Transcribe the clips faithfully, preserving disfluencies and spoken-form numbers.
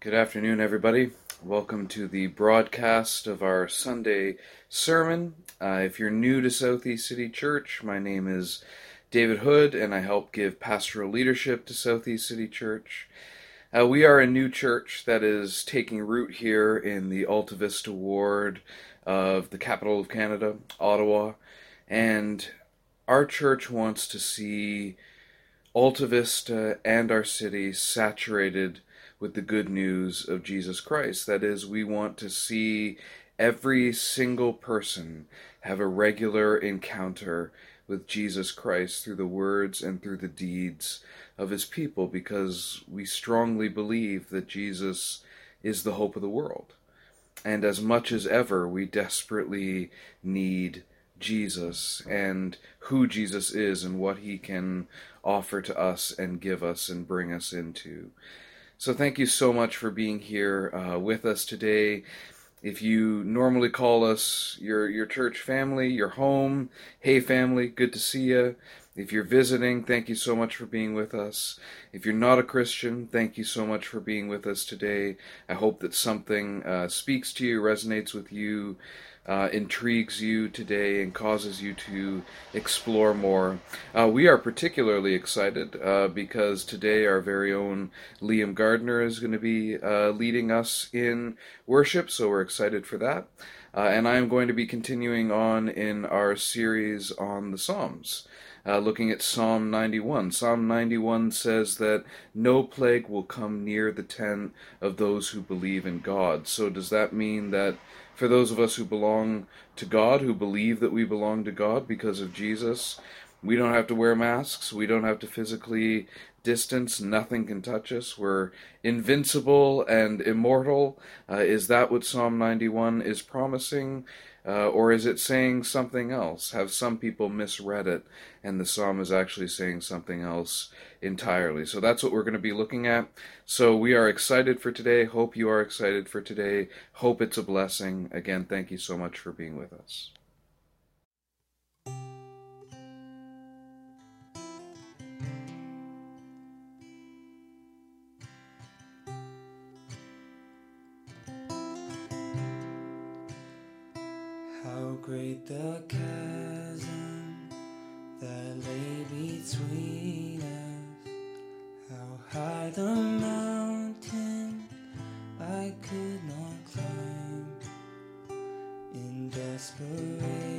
Good afternoon, everybody. Welcome to the broadcast of our Sunday sermon. Uh, if you're new to Southeast City Church, my name is David Hood, and I help give pastoral leadership to Southeast City Church. Uh, we are a new church that is taking root here in the Alta Vista ward of the capital of Canada, Ottawa, and our church wants to see Alta Vista and our city saturated with the good news of Jesus Christ. That is, we want to see every single person have a regular encounter with Jesus Christ through the words and through the deeds of his people, because we strongly believe that Jesus is the hope of the world. And as much as ever, we desperately need Jesus and who Jesus is and what he can offer to us and give us and bring us into. So thank you so much for being here uh, with us today. If you normally call us your your church family, your home, hey family, good to see you. If you're visiting, thank you so much for being with us. If you're not a Christian, thank you so much for being with us today. I hope that something uh, speaks to you, resonates with you, uh, intrigues you today, and causes you to explore more. Uh, we are particularly excited uh, because today our very own Liam Gardner is going to be uh, leading us in worship, so we're excited for that. Uh, and I am going to be continuing on in our series on the Psalms. Uh, looking at Psalm ninety-one. Psalm ninety-one says that no plague will come near the tent of those who believe in God. So does that mean that for those of us who belong to God, who believe that we belong to God because of Jesus, we don't have to wear masks, we don't have to physically distance, nothing can touch us, we're invincible and immortal? Uh, is that what Psalm ninety-one is promising? Uh, or is it saying something else? Have some people misread it, and the psalm is actually saying something else entirely? So that's what we're going to be looking at. So we are excited for today. Hope you are excited for today. Hope it's a blessing. Again, thank you so much for being with us. How great the chasm that lay between us, how high the mountain I could not climb. In desperation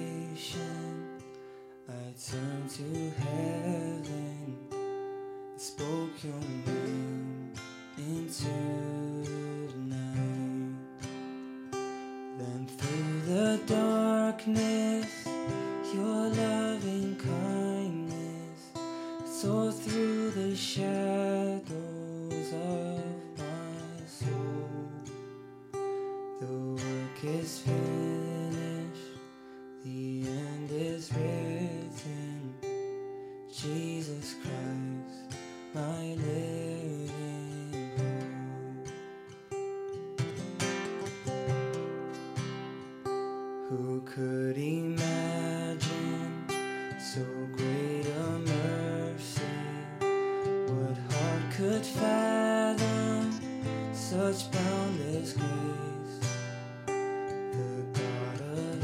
I turned to heaven and spoke your name into the night. Then through the darkness, your loving kindness tore through the shadows of my soul. The work is finished, the end is written. Jesus Christ, my living hope. Who could imagine so great a mercy? What heart could fathom such boundless grace? The God of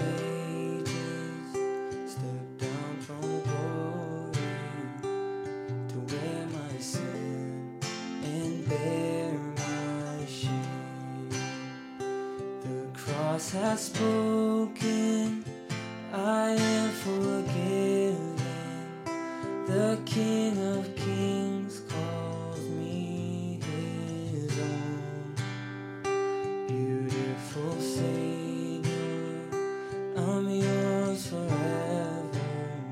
ages stepped down from glory to wear my sin and bear my shame. The cross has spoken, I am forgiven. The King of Kings calls me his own. Beautiful Savior, I'm yours forever.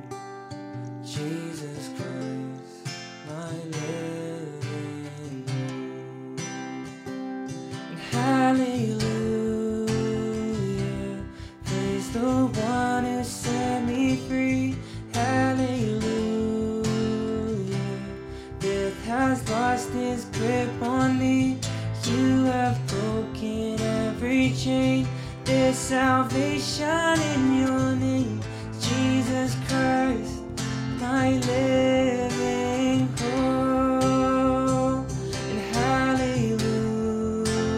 Jesus Christ, my living hope. And hallelujah, praise the one who set me free. Hallelujah, death has lost its grip on me. You have broken every chain. There's salvation in your name, Jesus Christ, my living hope. And hallelujah,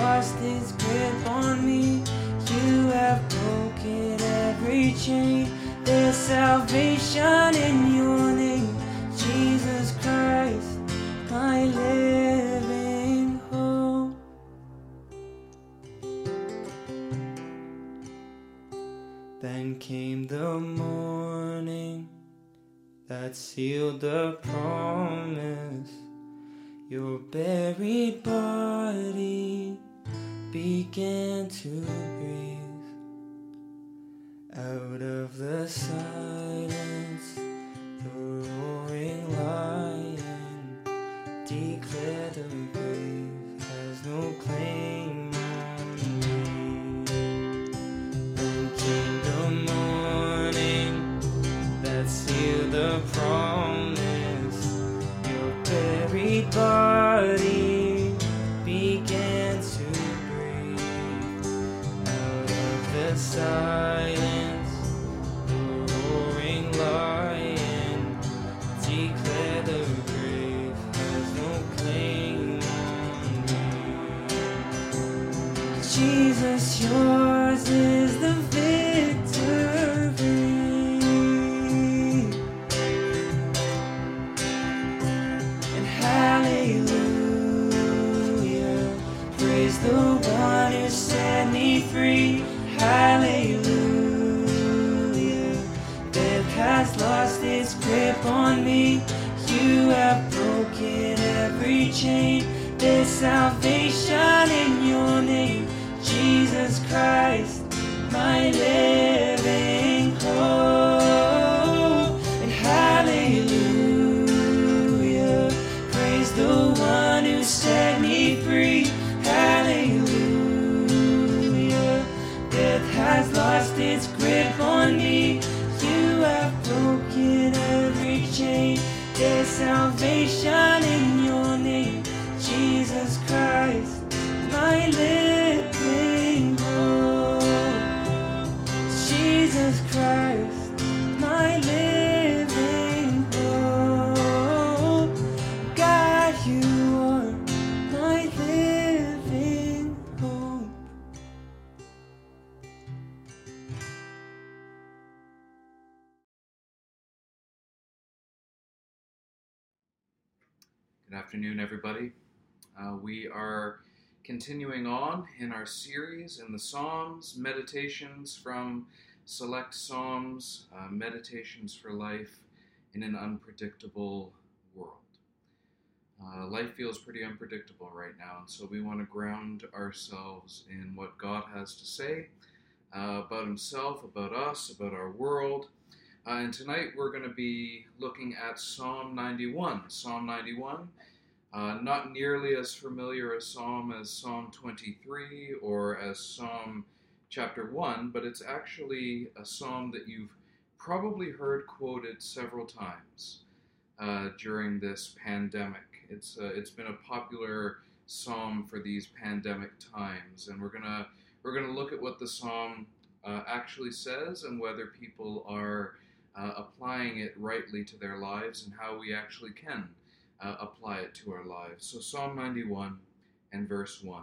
lost its grip on me. You have broken every chain. There's salvation in your name, Jesus Christ, my living hope. Then came the morning that sealed the promise. Your buried body began to breathe. Out of the silence, the roaring lion declared the grave has no claim on me. Then came the morning that sealed the promise. Your buried body began to breathe. Out of the silence, the roaring lion declared the grave has no claim on me. Jesus, yours is the victory. And hallelujah, praise the one who set me free. Hallelujah, death has lost its grip on me. You have broken every chain. There's salvation in your name, Jesus Christ, my living hope. And hallelujah, praise the one who set me free. Hallelujah, death has lost its grip on me. You have broken every chain. There's salvation in your name, Jesus Christ, my living hope. Jesus Christ, my living hope. God, you are my living hope. Good afternoon, everybody. Uh, we are continuing on in our series in the Psalms, meditations from select Psalms, uh, meditations for life in an unpredictable world. Uh, life feels pretty unpredictable right now, and so we want to ground ourselves in what God has to say uh, about himself, about us, about our world. Uh, and tonight we're going to be looking at Psalm ninety-one. Psalm ninety-one, uh, not nearly as familiar a psalm as Psalm twenty-three or as Psalm chapter one, but it's actually a psalm that you've probably heard quoted several times uh, during this pandemic. It's uh, it's been a popular psalm for these pandemic times, and we're gonna we're gonna look at what the psalm uh, actually says and whether people are Uh, applying it rightly to their lives and how we actually can uh, apply it to our lives. So Psalm ninety-one and verse one.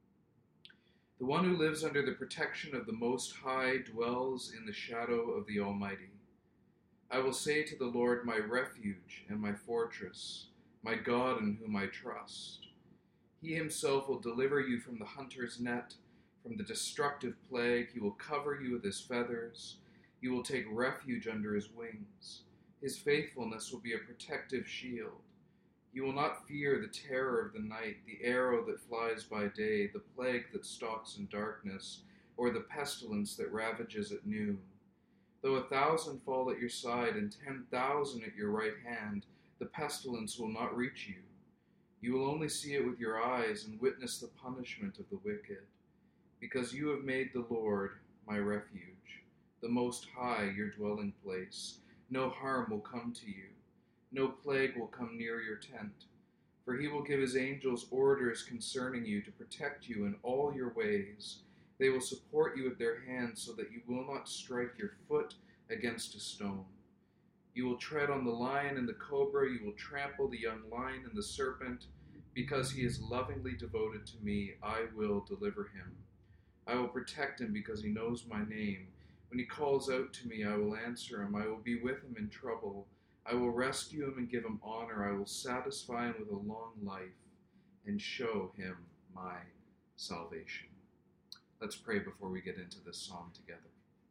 The one who lives under the protection of the Most High dwells in the shadow of the Almighty. I will say to the Lord, my refuge and my fortress, my God in whom I trust. He himself will deliver you from the hunter's net, from the destructive plague. He will cover you with his feathers. You will take refuge under his wings. His faithfulness will be a protective shield. You will not fear the terror of the night, the arrow that flies by day, the plague that stalks in darkness, or the pestilence that ravages at noon. Though a thousand fall at your side and ten thousand at your right hand, the pestilence will not reach you. You will only see it with your eyes and witness the punishment of the wicked. Because you have made the Lord my refuge, the Most High your dwelling place, no harm will come to you, no plague will come near your tent. For he will give his angels orders concerning you to protect you in all your ways. They will support you with their hands so that you will not strike your foot against a stone. You will tread on the lion and the cobra, you will trample the young lion and the serpent. Because he is lovingly devoted to me, I will deliver him. I will protect him because he knows my name. When he calls out to me, I will answer him. I will be with him in trouble. I will rescue him and give him honor. I will satisfy him with a long life and show him my salvation. Let's pray before we get into this psalm together.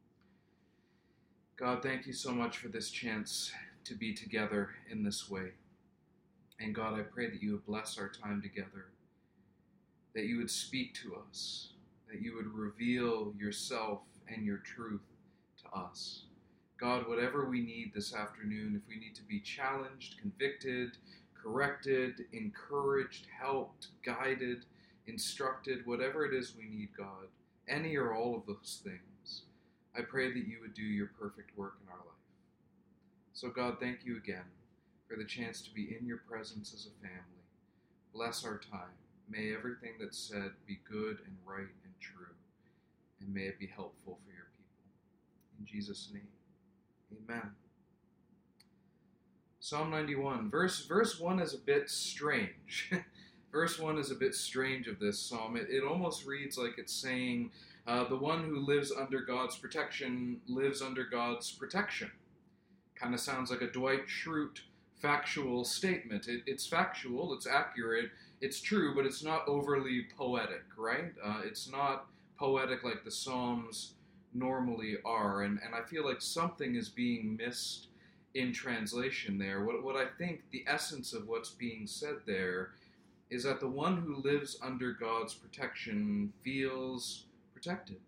God, thank you so much for this chance to be together in this way. And God, I pray that you would bless our time together, that you would speak to us, that you would reveal yourself and your truth to us. God, whatever we need this afternoon, if we need to be challenged, convicted, corrected, encouraged, helped, guided, instructed, whatever it is we need, God, any or all of those things, I pray that you would do your perfect work in our life. So God, thank you again for the chance to be in your presence as a family. Bless our time. May everything that's said be good and right and true, and may it be helpful for your people. In Jesus' name, amen. Psalm ninety-one. Verse, verse one is a bit strange. Verse one is a bit strange of this psalm. It, it almost reads like it's saying, uh, the one who lives under God's protection lives under God's protection. Kind of sounds like a Dwight Schrute factual statement. It, it's factual, it's accurate, it's true, but it's not overly poetic, right? Uh, it's not poetic like the Psalms normally are, and, and I feel like something is being missed in translation there. What, what I think the essence of what's being said there is that the one who lives under God's protection feels protected,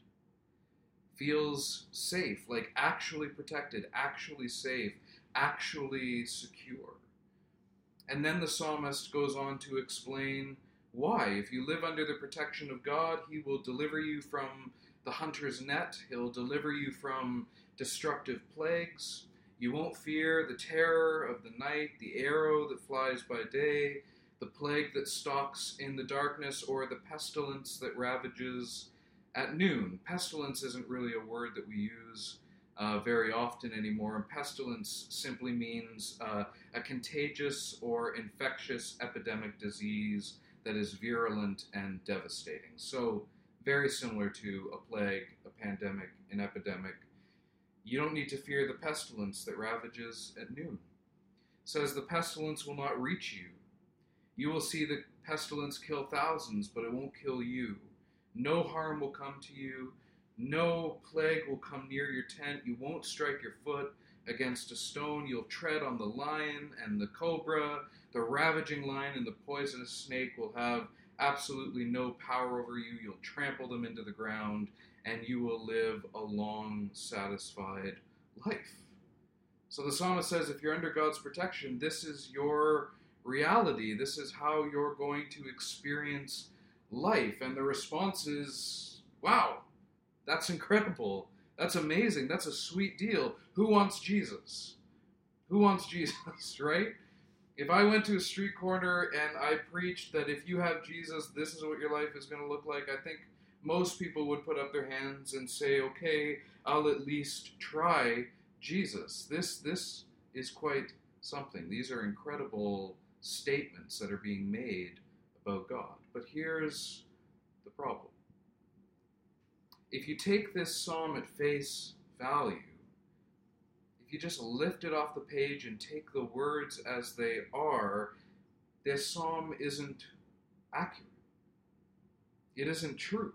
feels safe, like actually protected, actually safe, actually secure. And then the psalmist goes on to explain why. If you live under the protection of God, he will deliver you from the hunter's net. He'll deliver you from destructive plagues. You won't fear the terror of the night, the arrow that flies by day, the plague that stalks in the darkness, or the pestilence that ravages at noon. Pestilence isn't really a word that we use uh, very often anymore. And pestilence simply means uh, a contagious or infectious epidemic disease that is virulent and devastating. So very similar to a plague, a pandemic, an epidemic. You don't need to fear the pestilence that ravages at noon. It says the pestilence will not reach you. You will see the pestilence kill thousands, but it won't kill you. No harm will come to you. No plague will come near your tent. You won't strike your foot against a stone. You'll tread on the lion and the cobra. The ravaging lion and the poisonous snake will have absolutely no power over you. You'll trample them into the ground, and you will live a long, satisfied life. So the psalmist says, if you're under God's protection, this is your reality. This is how you're going to experience life. And the response is, wow, that's incredible. That's amazing. That's a sweet deal. Who wants Jesus? Who wants Jesus, right? If I went to a street corner and I preached that if you have Jesus, this is what your life is going to look like, I think most people would put up their hands and say, okay, I'll at least try Jesus. This, this is quite something. These are incredible statements that are being made about God. But here's the problem. If you take this psalm at face value, if you just lift it off the page and take the words as they are, this psalm isn't accurate. It isn't true.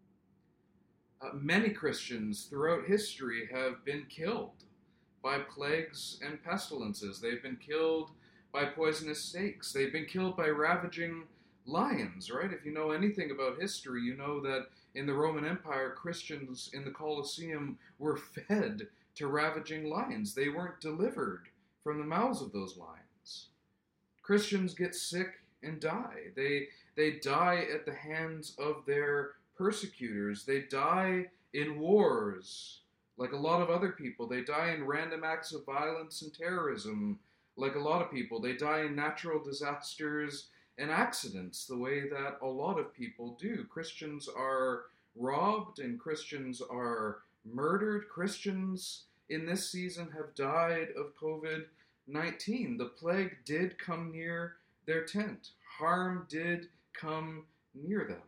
Uh, many Christians throughout history have been killed by plagues and pestilences. They've been killed by poisonous snakes. They've been killed by ravaging lions, right? If you know anything about history, you know that in the Roman Empire, Christians in the Colosseum were fed to ravaging lions. They weren't delivered from the mouths of those lions. Christians get sick and die. They, they die at the hands of their persecutors. They die in wars, like a lot of other people. They die in random acts of violence and terrorism, like a lot of people. They die in natural disasters and accidents, the way that a lot of people do. Christians are robbed and Christians are murdered. Christians in this season have died of covid nineteen. The plague did come near their tent. harm did come near them.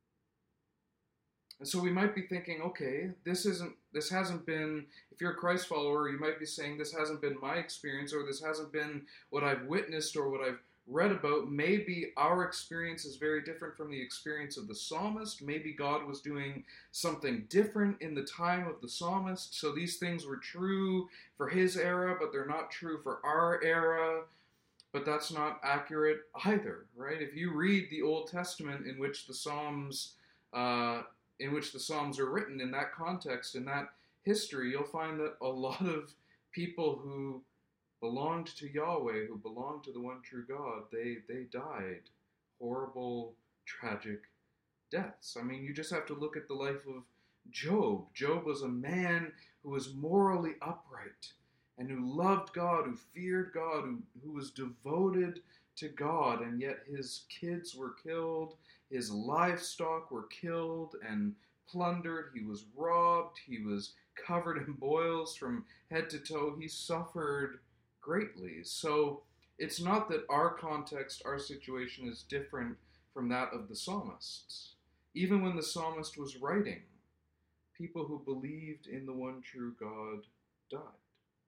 And so we might be thinking, okay, this isn't, this hasn't been, if you're a Christ follower, you might be saying, this hasn't been my experience, or this hasn't been what I've witnessed or what I've read about. Maybe our experience is very different from the experience of the psalmist. Maybe God was doing something different in the time of the psalmist. So these things were true for his era, but they're not true for our era. But that's not accurate either, right? If you read the Old Testament in which the Psalms, uh, in which the Psalms are written, in that context, in that history, you'll find that a lot of people who belonged to Yahweh, who belonged to the one true God, they they died horrible, tragic deaths. I mean, you just have to look at the life of Job. Job was a man who was morally upright and who loved God, who feared God, who, who was devoted to God, and yet his kids were killed, his livestock were killed and plundered, he was robbed, he was covered in boils from head to toe, he suffered greatly. So it's not that our context, our situation is different from that of the psalmists. Even when the psalmist was writing, people who believed in the one true God died.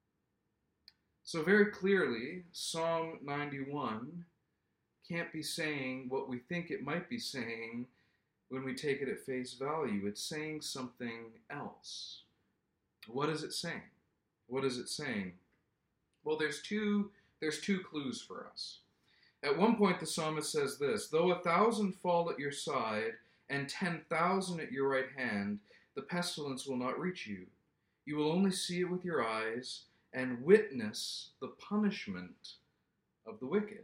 So very clearly, Psalm ninety-one can't be saying what we think it might be saying when we take it at face value. It's saying something else. What is it saying? What is it saying? Well, there's two, there's two clues for us. At one point, the psalmist says this, "Though a thousand fall at your side and ten thousand at your right hand, the pestilence will not reach you. You will only see it with your eyes and witness the punishment of the wicked."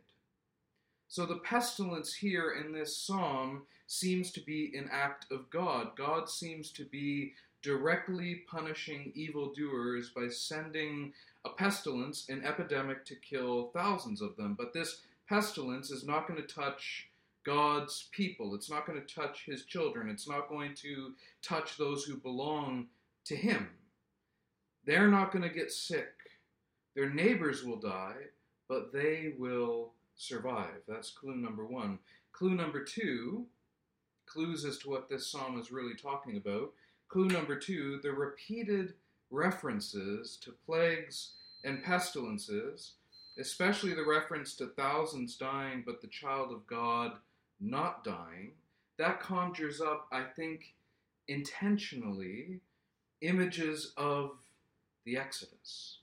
So the pestilence here in this psalm seems to be an act of God. God seems to be directly punishing evildoers by sending a pestilence, an epidemic, to kill thousands of them. But this pestilence is not going to touch God's people. It's not going to touch his children. It's not going to touch those who belong to him. They're not going to get sick. Their neighbors will die, but they will survive. That's clue number one. Clue number two, clues as to what this psalm is really talking about. Clue number two, the repeated references to plagues and pestilences, especially the reference to thousands dying, but the child of God not dying, that conjures up, I think, intentionally, images of the Exodus.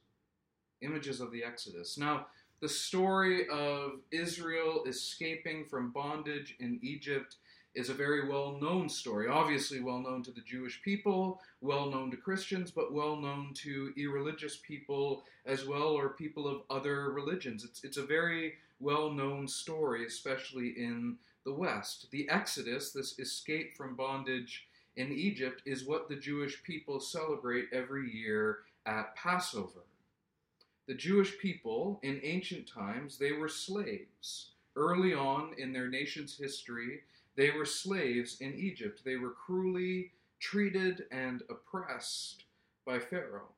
Images of the Exodus. Now, the story of Israel escaping from bondage in Egypt is a very well-known story. Obviously well-known to the Jewish people, well-known to Christians, but well-known to irreligious people as well, or people of other religions. It's, it's a very well-known story, especially in the West. The Exodus, this escape from bondage in Egypt, is what the Jewish people celebrate every year at Passover. The Jewish people, in ancient times, they were slaves. Early on in their nation's history, they were slaves in Egypt. They were cruelly treated and oppressed by Pharaoh.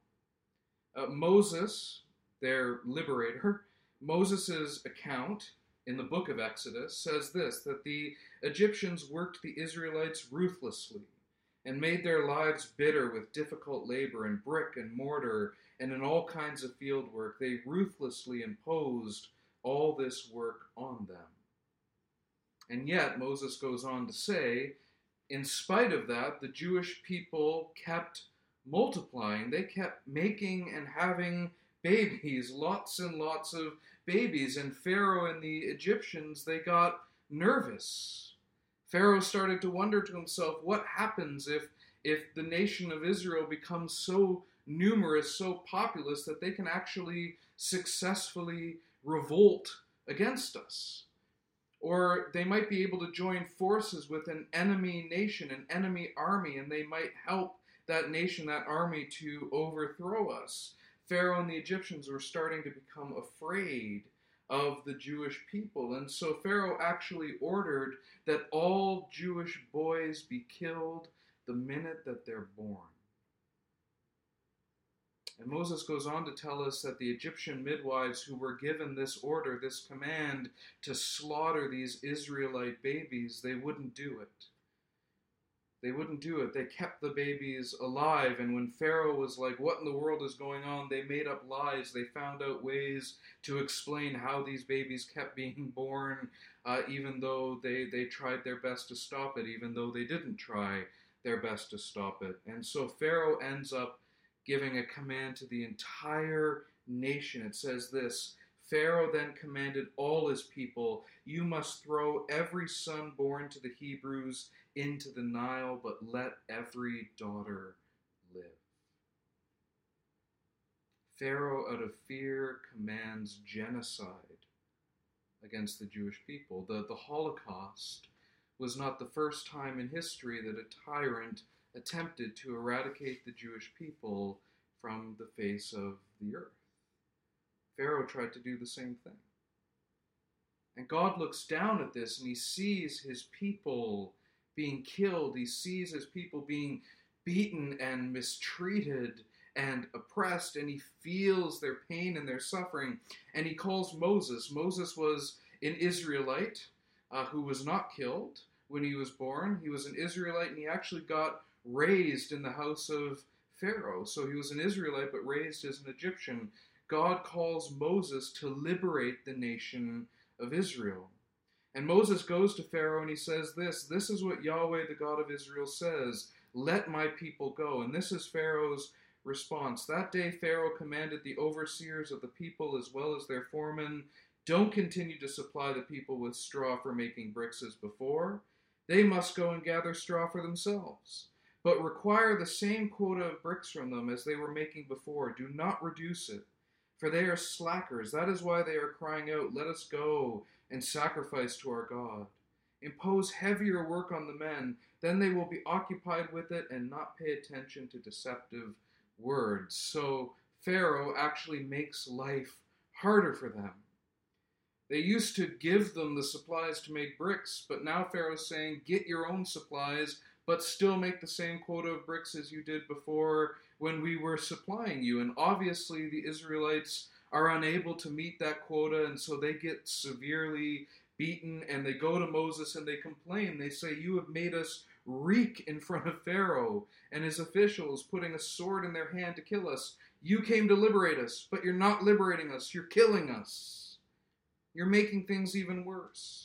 Uh, Moses, their liberator, Moses' account in the book of Exodus says this, that the Egyptians worked the Israelites ruthlessly and made their lives bitter with difficult labor in brick and mortar and in all kinds of field work. They ruthlessly imposed all this work on them. And yet, Moses goes on to say, in spite of that, the Jewish people kept multiplying. They kept making and having babies, lots and lots of babies. And Pharaoh and the Egyptians, they got nervous. Pharaoh started to wonder to himself, what happens if, if the nation of Israel becomes so numerous, so populous, that they can actually successfully revolt against us? Or they might be able to join forces with an enemy nation, an enemy army, and they might help that nation, that army, to overthrow us. Pharaoh and the Egyptians were starting to become afraid of the Jewish people. And so Pharaoh actually ordered that all Jewish boys be killed the minute that they're born. And Moses goes on to tell us that the Egyptian midwives who were given this order, this command to slaughter these Israelite babies, they wouldn't do it. They wouldn't do it. They kept the babies alive. And when Pharaoh was like, what in the world is going on? They made up lies. They found out ways to explain how these babies kept being born, uh, even though they, they tried their best to stop it, even though they didn't try their best to stop it. And so Pharaoh ends up giving a command to the entire nation. It says this, Pharaoh then commanded all his people, you must throw every son born to the Hebrews into the Nile, but let every daughter live. Pharaoh, out of fear, commands genocide against the Jewish people. The, the Holocaust was not the first time in history that a tyrant attempted to eradicate the Jewish people from the face of the earth. Pharaoh tried to do the same thing. And God looks down at this and he sees his people being killed. He sees his people being beaten and mistreated and oppressed, and he feels their pain and their suffering. And he calls Moses. Moses was an Israelite uh, who was not killed when he was born. He was an Israelite, and he actually got raised in the house of Pharaoh. So he was an Israelite, but raised as an Egyptian. God calls Moses to liberate the nation of Israel. And Moses goes to Pharaoh and he says this, this is what Yahweh, the God of Israel, says, let my people go. And this is Pharaoh's response. That day Pharaoh commanded the overseers of the people as well as their foremen, don't continue to supply the people with straw for making bricks as before. They must go and gather straw for themselves. But require the same quota of bricks from them as they were making before. Do not reduce it. For they are slackers. That is why they are crying out, let us go and sacrifice to our God. Impose heavier work on the men, then they will be occupied with it and not pay attention to deceptive words. So Pharaoh actually makes life harder for them. They used to give them the supplies to make bricks, but now Pharaoh's saying, get your own supplies, but still make the same quota of bricks as you did before when we were supplying you. And obviously the Israelites are unable to meet that quota, and so they get severely beaten, and they go to Moses and they complain. They say, you have made us reek in front of Pharaoh and his officials, putting a sword in their hand to kill us. You came to liberate us, but you're not liberating us. You're killing us. You're making things even worse.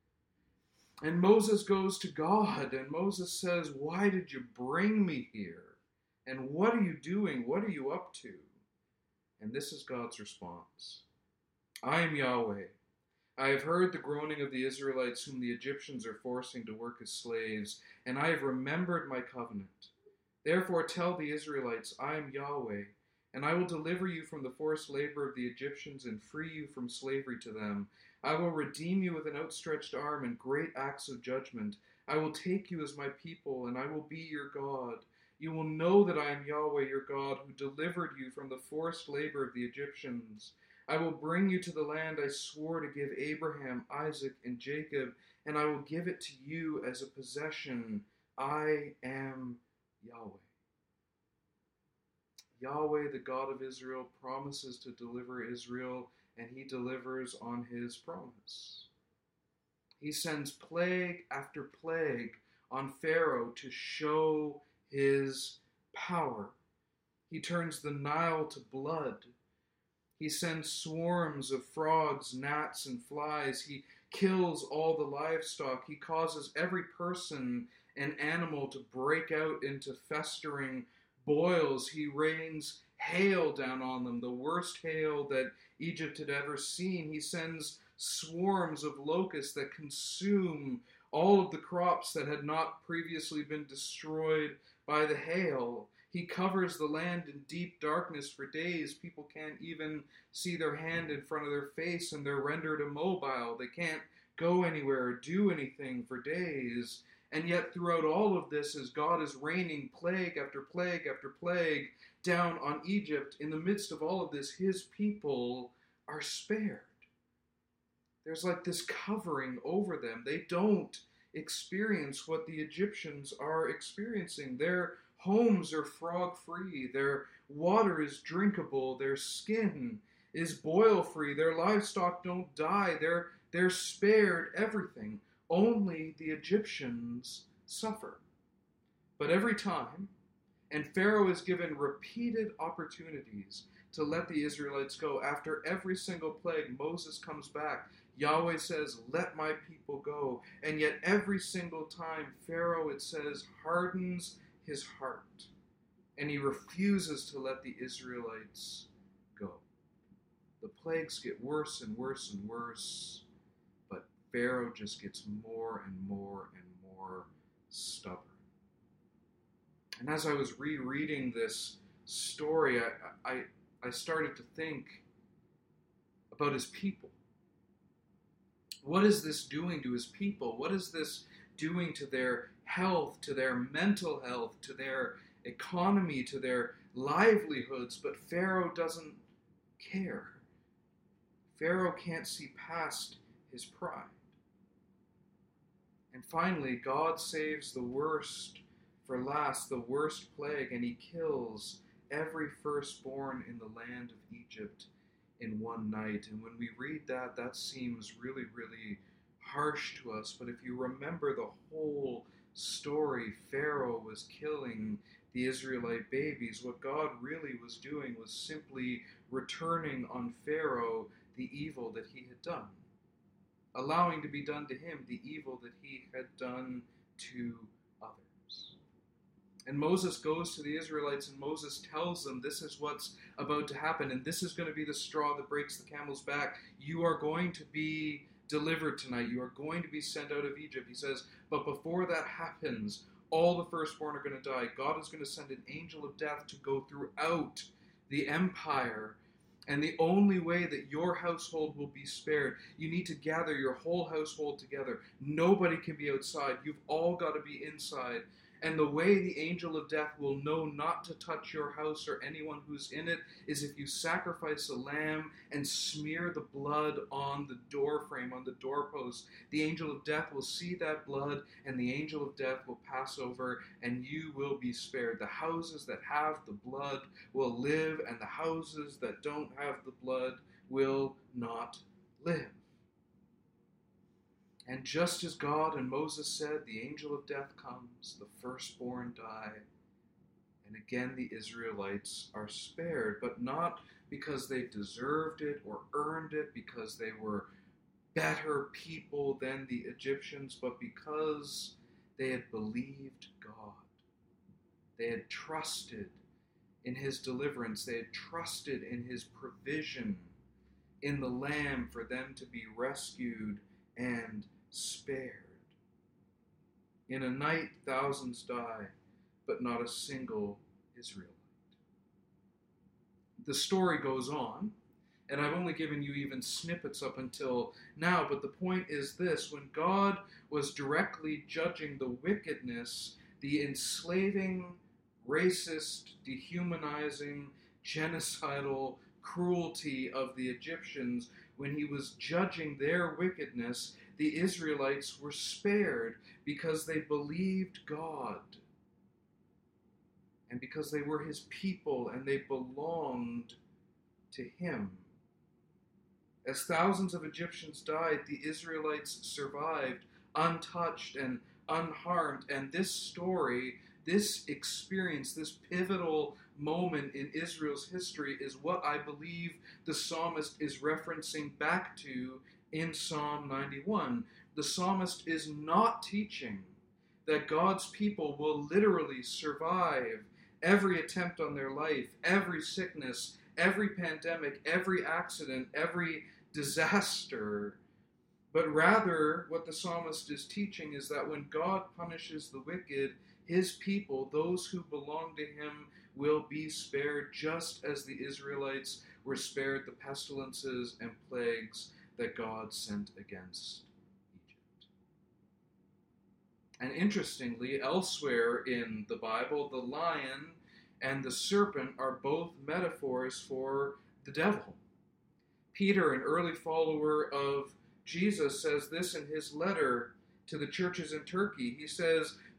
And Moses goes to God, and Moses says, why did you bring me here? And what are you doing? What are you up to? And this is God's response. I am Yahweh. I have heard the groaning of the Israelites whom the Egyptians are forcing to work as slaves, and I have remembered my covenant. Therefore tell the Israelites, I am Yahweh, and I will deliver you from the forced labor of the Egyptians and free you from slavery to them. I will redeem you with an outstretched arm and great acts of judgment. I will take you as my people, and I will be your God. You will know that I am Yahweh your God, who delivered you from the forced labor of the Egyptians. I will bring you to the land I swore to give Abraham, Isaac, and Jacob, and I will give it to you as a possession. I am Yahweh. Yahweh, the God of Israel, promises to deliver Israel, and he delivers on his promise. He sends plague after plague on Pharaoh to show his power. He turns the Nile to blood. He sends swarms of frogs, gnats, and flies. He kills all the livestock. He causes every person and animal to break out into festering boils. He rains hail down on them, the worst hail that Egypt had ever seen. He sends swarms of locusts that consume all of the crops that had not previously been destroyed by the hail. He covers the land in deep darkness for days. People can't even see their hand in front of their face, and they're rendered immobile. They can't go anywhere or do anything for days. And yet throughout all of this, as God is raining plague after plague after plague down on Egypt, in the midst of all of this, his people are spared. There's like this covering over them. They don't experience what the Egyptians are experiencing. Their homes are frog-free, their water is drinkable, their skin is boil-free, their livestock don't die, they're, they're spared everything. Only the Egyptians suffer. But every time, and Pharaoh is given repeated opportunities to let the Israelites go. After every single plague, Moses comes back. Yahweh says, let my people go. And yet every single time, Pharaoh, it says, hardens his heart. And he refuses to let the Israelites go. The plagues get worse and worse and worse. But Pharaoh just gets more and more and more stubborn. And as I was rereading this story, I, I, I started to think about his people. What is this doing to his people? What is this doing to their health, to their mental health, to their economy, to their livelihoods? But Pharaoh doesn't care. Pharaoh can't see past his pride. And finally, God saves the worst for last, the worst plague, and he kills every firstborn in the land of Egypt in one night. And when we read that, that seems really, really harsh to us. But if you remember the whole story, Pharaoh was killing the Israelite babies. What God really was doing was simply returning on Pharaoh the evil that he had done, allowing to be done to him the evil that he had done to others. And Moses goes to the Israelites and Moses tells them this is what's about to happen, and this is going to be the straw that breaks the camel's back. You are going to be delivered tonight. You are going to be sent out of Egypt. He says, but before that happens, all the firstborn are going to die. God is going to send an angel of death to go throughout the empire. And the only way that your household will be spared, you need to gather your whole household together. Nobody can be outside. You've all got to be inside. And the way the angel of death will know not to touch your house or anyone who's in it is if you sacrifice a lamb and smear the blood on the door frame, on the doorpost. The angel of death will see that blood, and the angel of death will pass over, and you will be spared. The houses that have the blood will live, and the houses that don't have the blood will not live. And just as God and Moses said, the angel of death comes, the firstborn die, and again the Israelites are spared, but not because they deserved it or earned it, because they were better people than the Egyptians, but because they had believed God. They had trusted in his deliverance. They had trusted in his provision, in the Lamb for them to be rescued and spared. In a night, thousands die, but not a single Israelite. The story goes on, and I've only given you even snippets up until now, but the point is this: when God was directly judging the wickedness, the enslaving, racist, dehumanizing, genocidal cruelty of the Egyptians, when he was judging their wickedness, the Israelites were spared because they believed God and because they were his people and they belonged to him. As thousands of Egyptians died, the Israelites survived untouched and unharmed. And this story, this experience, this pivotal moment in Israel's history is what I believe the psalmist is referencing back to in Psalm ninety-one. The psalmist is not teaching that God's people will literally survive every attempt on their life, every sickness, every pandemic, every accident, every disaster. But rather, what the psalmist is teaching is that when God punishes the wicked, his people, those who belong to him, will be spared, just as the Israelites were spared the pestilences and plagues that God sent against Egypt. And interestingly, elsewhere in the Bible, the lion and the serpent are both metaphors for the devil. Peter, an early follower of Jesus, says this in his letter to the churches in Turkey. He says,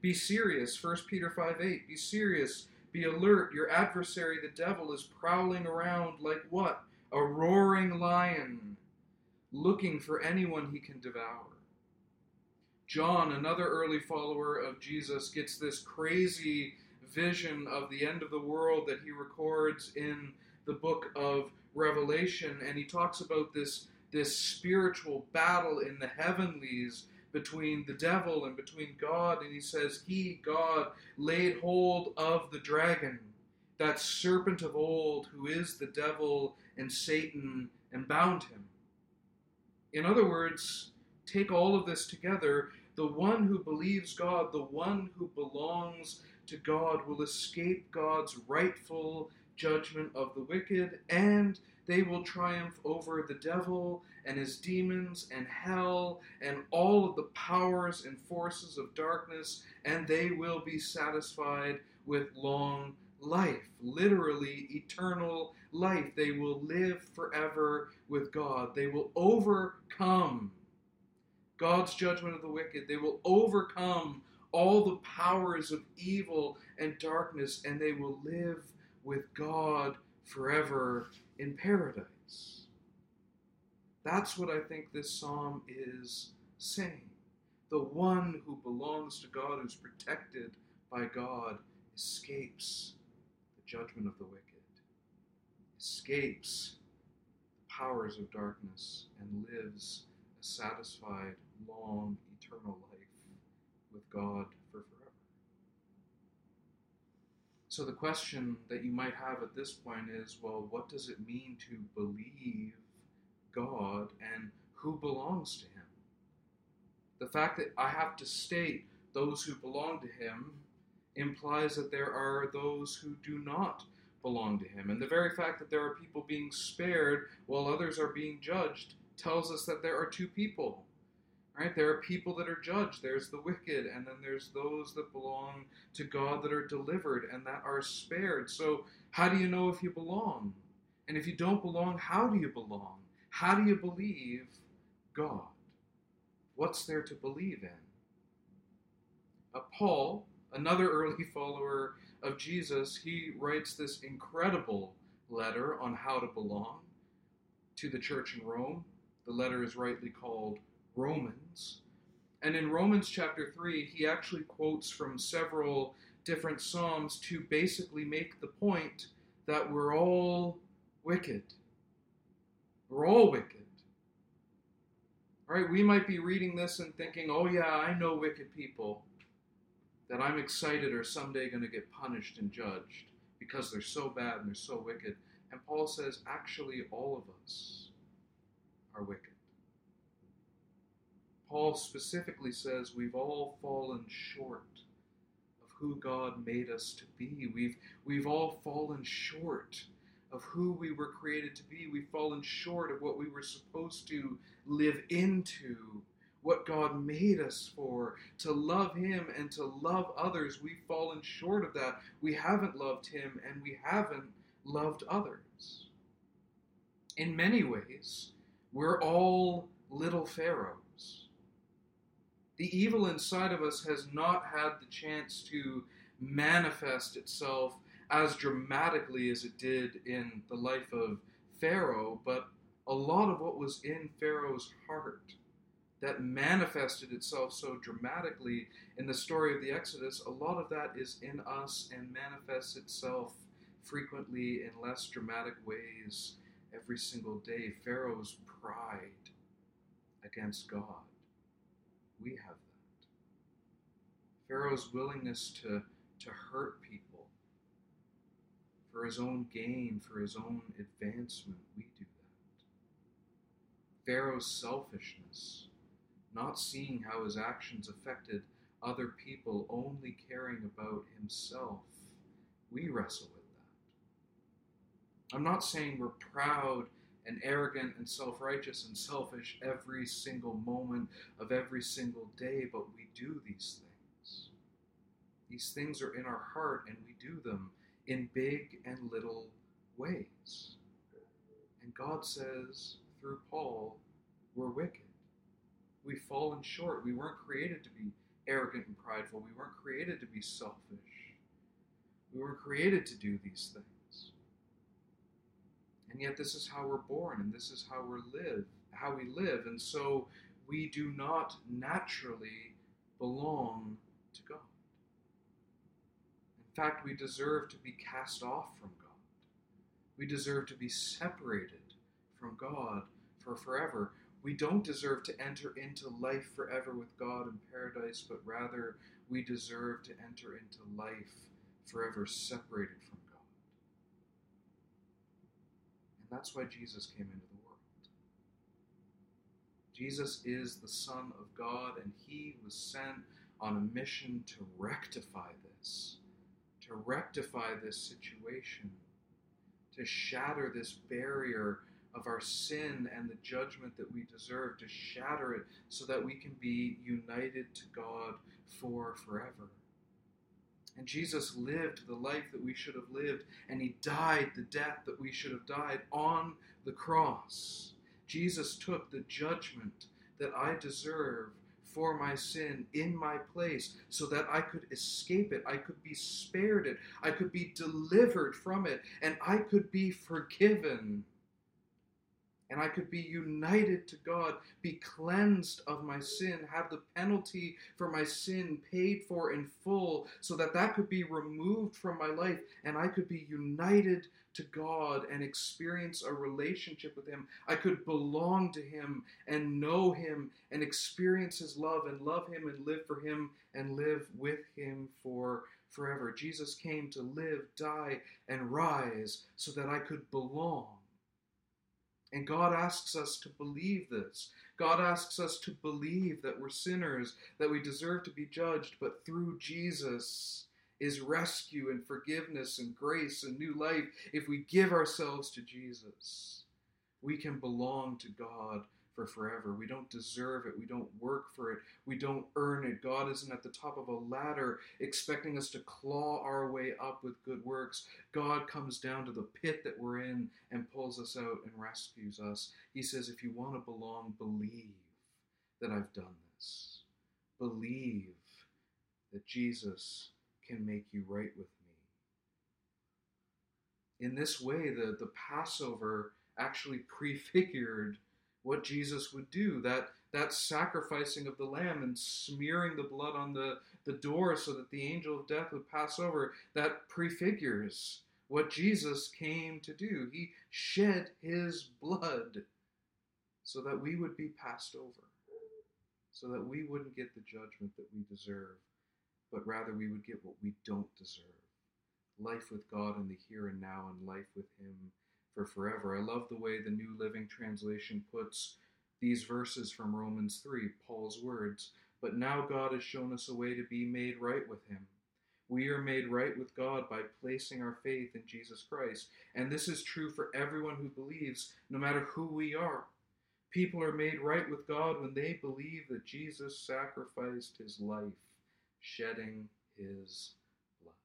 Be serious, First Peter five eight. Be serious, be alert. Your adversary, the devil, is prowling around like what? A roaring lion, looking for anyone he can devour. John, another early follower of Jesus, gets this crazy vision of the end of the world that he records in the book of Revelation, and he talks about this, this spiritual battle in the heavenlies between the devil and between God, and he says, he, God, laid hold of the dragon, that serpent of old, who is the devil and Satan, and bound him. In other words, take all of this together, the one who believes God, the one who belongs to God, will escape God's rightful judgment of the wicked, and they will triumph over the devil and his demons and hell and all of the powers and forces of darkness, and they will be satisfied with long life, literally eternal life. They will live forever with God. They will overcome God's judgment of the wicked. They will overcome all the powers of evil and darkness, and they will live with God forever in paradise. That's what I think this psalm is saying. The one who belongs to God, who's protected by God, escapes the judgment of the wicked, escapes the powers of darkness, and lives a satisfied, long, eternal life with God for forever. So the question that you might have at this point is, well, what does it mean to believe God, and who belongs to him? The fact that I have to state those who belong to him implies that there are those who do not belong to him. And the very fact that there are people being spared while others are being judged tells us that there are two people. Right? There are people that are judged. There's the wicked, and then there's those that belong to God that are delivered and that are spared. So how do you know if you belong? And if you don't belong, how do you belong? How do you believe God? What's there to believe in? Uh, Paul, another early follower of Jesus, he writes this incredible letter on how to belong to the church in Rome. The letter is rightly called Romans. And in Romans chapter three, he actually quotes from several different psalms to basically make the point that we're all wicked. We're all wicked. All right, we might be reading this and thinking, oh yeah, I know wicked people that I'm excited are someday going to get punished and judged because they're so bad and they're so wicked. And Paul says, actually, all of us are wicked. Paul specifically says we've all fallen short of who God made us to be. We've, we've all fallen short of who we were created to be. We've fallen short of what we were supposed to live into, what God made us for, to love him and to love others. We've fallen short of that. We haven't loved him, and we haven't loved others. In many ways, we're all little pharaohs. The evil inside of us has not had the chance to manifest itself as dramatically as it did in the life of Pharaoh, but a lot of what was in Pharaoh's heart that manifested itself so dramatically in the story of the Exodus, a lot of that is in us and manifests itself frequently in less dramatic ways every single day. Pharaoh's pride against God. We have that. Pharaoh's willingness to, to hurt people for his own gain, for his own advancement. We do that. Pharaoh's selfishness, not seeing how his actions affected other people, only caring about himself. We wrestle with that. I'm not saying we're proud and arrogant and self-righteous and selfish every single moment of every single day, but we do these things. These things are in our heart, and we do them in big and little ways. And God says, through Paul, we're wicked. We've fallen short. We weren't created to be arrogant and prideful. We weren't created to be selfish. We weren't created to do these things. And yet this is how we're born, and this is how we live, how we live. And so we do not naturally belong to God. In fact, we deserve to be cast off from God. We deserve to be separated from God for forever. We don't deserve to enter into life forever with God in paradise, but rather we deserve to enter into life forever separated from God. And that's why Jesus came into the world. Jesus is the Son of God, and he was sent on a mission to rectify this, to rectify this situation, to shatter this barrier of our sin and the judgment that we deserve, to shatter it so that we can be united to God for forever. And Jesus lived the life that we should have lived, and he died the death that we should have died on the cross. Jesus took the judgment that I deserve for my sin in my place so that I could escape it, I could be spared it, I could be delivered from it, and I could be forgiven. And I could be united to God, be cleansed of my sin, have the penalty for my sin paid for in full, so that that could be removed from my life, and I could be united to God and experience a relationship with him. I could belong to him and know him and experience his love and love him and live for him and live with him for forever. Jesus came to live, die, and rise so that I could belong. And God asks us to believe this. God asks us to believe that we're sinners, that we deserve to be judged, but through Jesus is rescue and forgiveness and grace and new life. If we give ourselves to Jesus, we can belong to God for forever. We don't deserve it. We don't work for it. We don't earn it. God isn't at the top of a ladder expecting us to claw our way up with good works. God comes down to the pit that we're in and pulls us out and rescues us. He says, if you want to belong, believe that I've done this. Believe that Jesus can make you right with me. In this way, the, the Passover actually prefigured what Jesus would do, that, that sacrificing of the lamb and smearing the blood on the, the door so that the angel of death would pass over, that prefigures what Jesus came to do. He shed his blood so that we would be passed over, so that we wouldn't get the judgment that we deserve, but rather we would get what we don't deserve. Life with God in the here and now, and life with him for forever. I love the way the New Living Translation puts these verses from Romans three, Paul's words. But now God has shown us a way to be made right with him. We are made right with God by placing our faith in Jesus Christ. And this is true for everyone who believes, no matter who we are. People are made right with God when they believe that Jesus sacrificed his life, shedding his blood.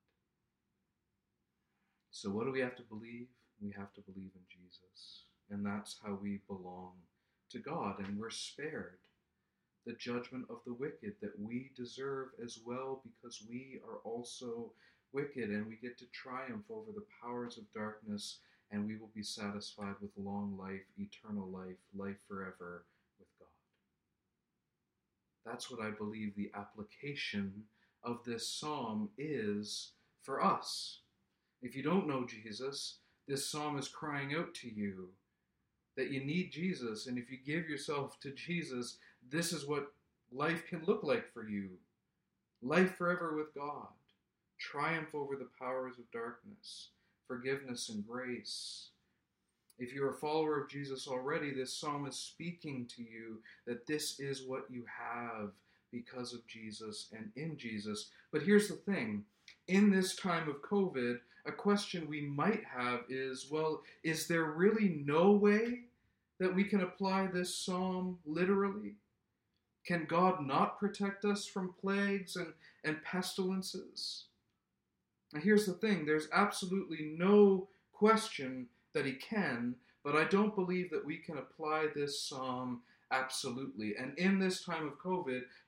So what do we have to believe? We have to believe in Jesus. And that's how we belong to God. And we're spared the judgment of the wicked that we deserve as well, because we are also wicked, and we get to triumph over the powers of darkness, and we will be satisfied with long life, eternal life, life forever with God. That's what I believe the application of this psalm is for us. If you don't know Jesus, this psalm is crying out to you that you need Jesus, and if you give yourself to Jesus, this is what life can look like for you. Life forever with God, triumph over the powers of darkness, forgiveness and grace. If you're a follower of Jesus already, this psalm is speaking to you that this is what you have because of Jesus and in Jesus. But here's the thing. In this time of COVID, a question we might have is, well, is there really no way that we can apply this psalm literally? Can God not protect us from plagues and, and pestilences? Now here's the thing, there's absolutely no question that he can, but I don't believe that we can apply this psalm absolutely. And in this time of COVID,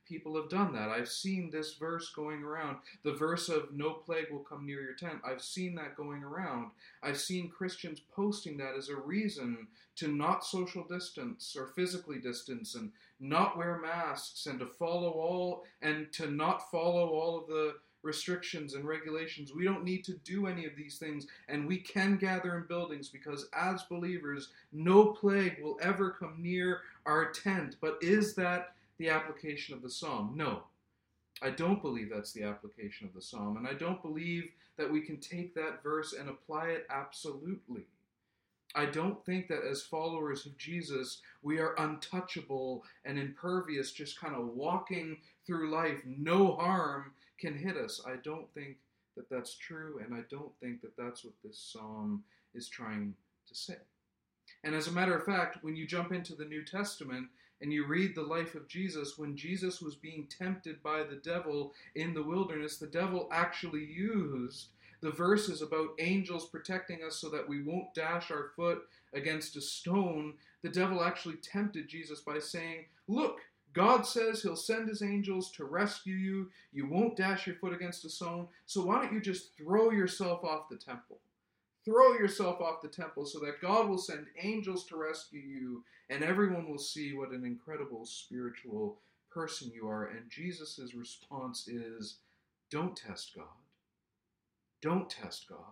people have done that. I've seen this verse going around. The verse of no plague will come near your tent. I've seen that going around. I've seen Christians posting that as a reason to not social distance or physically distance and not wear masks and to follow all and to not follow all of the restrictions and regulations. We don't need to do any of these things, and we can gather in buildings because as believers, no plague will ever come near our tent. But is that the application of the psalm? No. I don't believe that's the application of the psalm, and I don't believe that we can take that verse and apply it absolutely. I don't think that as followers of Jesus, we are untouchable and impervious, just kind of walking through life. No harm can hit us. I don't think that that's true, and I don't think that that's what this psalm is trying to say. And as a matter of fact, when you jump into the New Testament and you read the life of Jesus, when Jesus was being tempted by the devil in the wilderness, the devil actually used the verses about angels protecting us so that we won't dash our foot against a stone. The devil actually tempted Jesus by saying, look, God says he'll send his angels to rescue you. You won't dash your foot against a stone. So why don't you just throw yourself off the temple? Throw yourself off the temple so that God will send angels to rescue you, and everyone will see what an incredible spiritual person you are. And Jesus' response is, don't test God. Don't test God.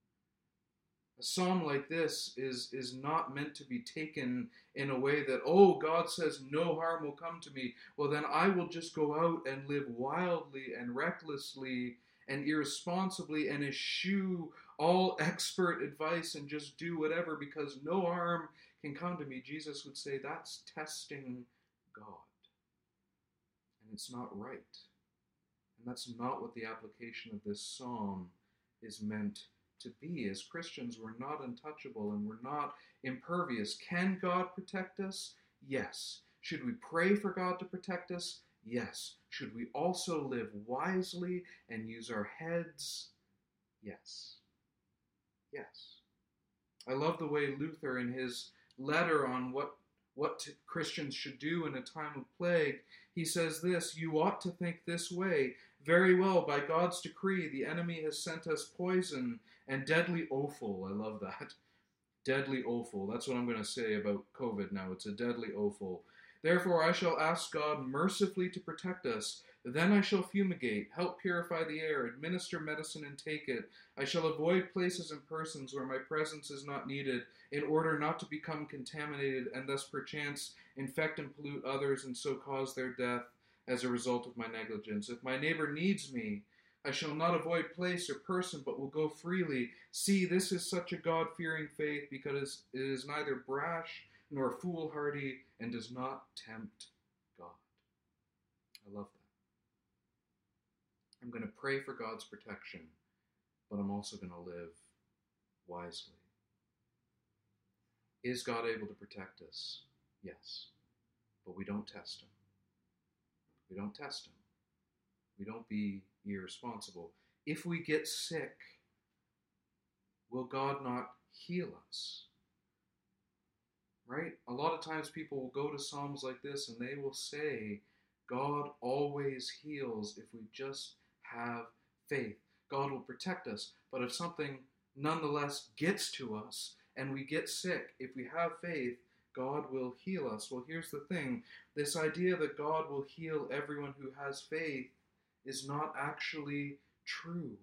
A psalm like this is, is not meant to be taken in a way that, oh, God says no harm will come to me. Well, then I will just go out and live wildly and recklessly and irresponsibly and eschew all expert advice and just do whatever because no harm can come to me. Jesus would say that's testing God. And it's not right. And that's not what the application of this psalm is meant to be. As Christians, we're not untouchable and we're not impervious. Can God protect us? Yes. Should we pray for God to protect us? Yes. Should we also live wisely and use our heads? Yes. Yes. I love the way Luther, in his letter on what, what t- Christians should do in a time of plague, he says this, you ought to think this way. Very well, by God's decree, the enemy has sent us poison and deadly offal. I love that. Deadly offal. That's what I'm going to say about COVID now. It's a deadly offal. Therefore, I shall ask God mercifully to protect us. Then I shall fumigate, help purify the air, administer medicine and take it. I shall avoid places and persons where my presence is not needed, in order not to become contaminated and thus perchance infect and pollute others and so cause their death as a result of my negligence. If my neighbor needs me, I shall not avoid place or person, but will go freely. See, this is such a God-fearing faith, because it is neither brash nor foolhardy and does not tempt God. I love that. I'm going to pray for God's protection, but I'm also going to live wisely. Is God able to protect us? Yes. But we don't test him. We don't test him. We don't be irresponsible. If we get sick, will God not heal us? Right? A lot of times people will go to Psalms like this and they will say, God always heals if we just have faith. God will protect us. But if something nonetheless gets to us and we get sick, if we have faith, God will heal us. Well, here's the thing. This idea that God will heal everyone who has faith is not actually true.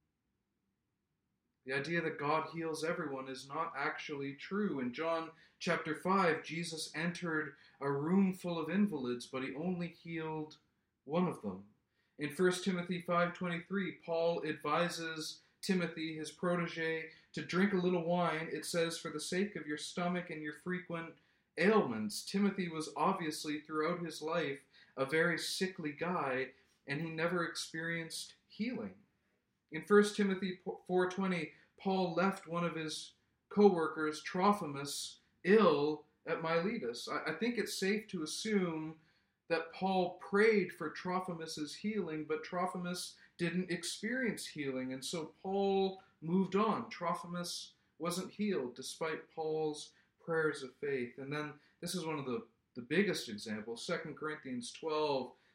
The idea that God heals everyone is not actually true. In John chapter five, Jesus entered a room full of invalids, but he only healed one of them. In First Timothy five twenty-three, Paul advises Timothy, his protege, to drink a little wine. It says, for the sake of your stomach and your frequent ailments. Timothy was obviously, throughout his life, a very sickly guy, and he never experienced healing. In First Timothy four twenty, Paul left one of his co-workers, Trophimus, ill at Miletus. I, I think it's safe to assume that Paul prayed for Trophimus's healing, but Trophimus didn't experience healing, and so Paul moved on. Trophimus wasn't healed despite Paul's prayers of faith. And then this is one of the, the biggest examples, Second Corinthians twelve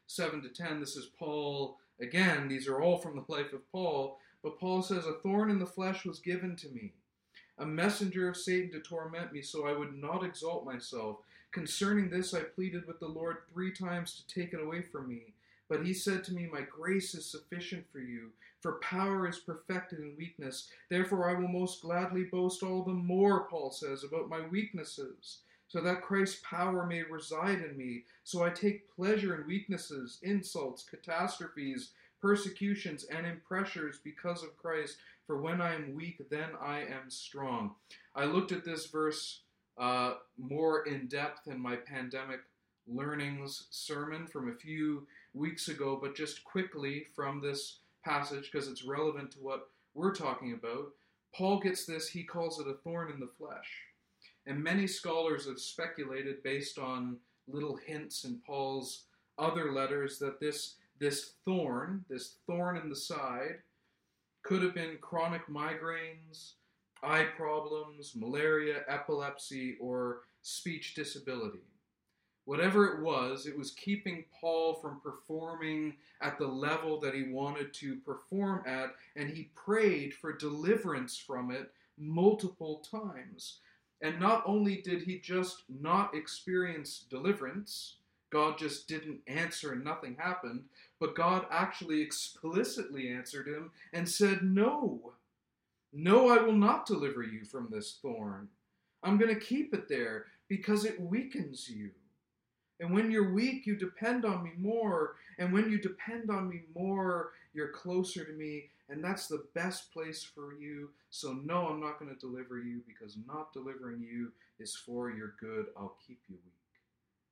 seven to ten, this is Paul again. These are all from the life of Paul. But Paul says, "A thorn in the flesh was given to me, a messenger of Satan to torment me, so I would not exalt myself. Concerning this I pleaded with the Lord three times to take it away from me. But he said to me, my grace is sufficient for you, for power is perfected in weakness. Therefore I will most gladly boast all the more," Paul says, "about my weaknesses, so that Christ's power may reside in me. So I take pleasure in weaknesses, insults, catastrophes, persecutions, and in pressures because of Christ. For when I am weak, then I am strong." I looked at this verse uh, more in depth in my pandemic learnings sermon from a few weeks ago, but just quickly from this passage, because it's relevant to what we're talking about, Paul gets this, he calls it a thorn in the flesh. And many scholars have speculated, based on little hints in Paul's other letters, that this, this thorn, this thorn in the side, could have been chronic migraines, eye problems, malaria, epilepsy, or speech disability. Whatever it was, it was keeping Paul from performing at the level that he wanted to perform at, and he prayed for deliverance from it multiple times. And not only did he just not experience deliverance, God just didn't answer and nothing happened, but God actually explicitly answered him and said, "No, no, I will not deliver you from this thorn. I'm going to keep it there because it weakens you. And when you're weak, you depend on me more. And when you depend on me more, you're closer to me. And that's the best place for you. So no, I'm not going to deliver you, because not delivering you is for your good. I'll keep you weak."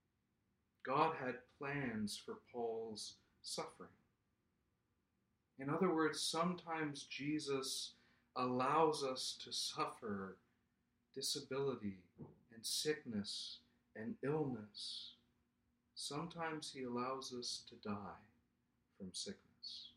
God had plans for Paul's suffering. In other words, sometimes Jesus allows us to suffer disability and sickness and illness. Sometimes he allows us to die from sickness.